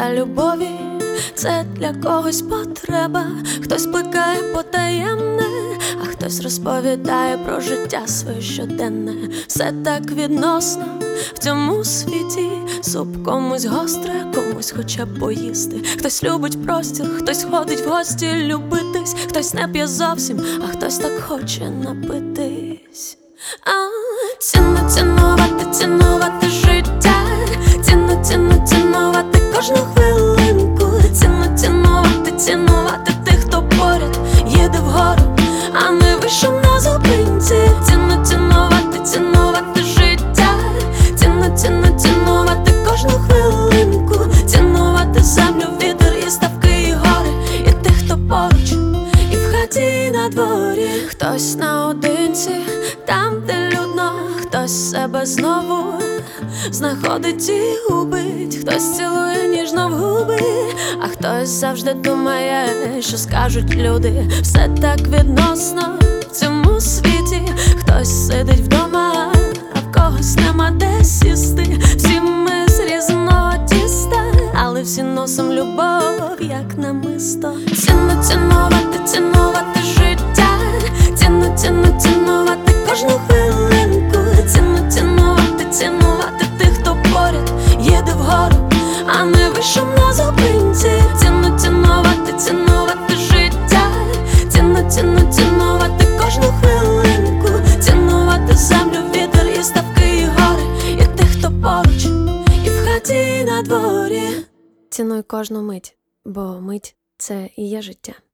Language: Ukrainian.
та любові, це для когось потреба. Хтось плекає потаємне, а хтось розповідає про життя своє щоденне. Все так відносно в цьому світі. Суп комусь гостре, комусь хоча б поїсти. Хтось любить простір, хтось ходить в гості любитись. Хтось не п'є зовсім, а хтось так хоче напитись. Цінувати життя, цінувати кожну хвилинку. Цінувати тих, хто поряд їде вгору, а не вийшов на зупинці. Цінувати життя, цінувати кожну хвилинку. Цінувати землю, вітер і ставки, і гори, і тих, хто поруч, і в хаті, і на дворі. Хтось наодинці, там, де людно, хтось себе знову знаходить і губить. Хтось цілує ніжно в губи, а хтось завжди думає, що скажуть люди. Все так відносно в цьому світі. Хтось сидить вдома, а в когось нема де сісти. Всі ми з різного тіста, але всі носом любов, як намисто. Цінувати життя, цінувати кожну хвилинку. Цінувати тих, хто поряд їде вгору, а не вийшов на зупинці. Цінувати життя, цінувати кожну хвилинку. Цінувати землю, вітер і ставки, і гори, і тих, хто поруч, і в хаті, і на дворі. Цінуй кожну мить, бо мить – це і є життя.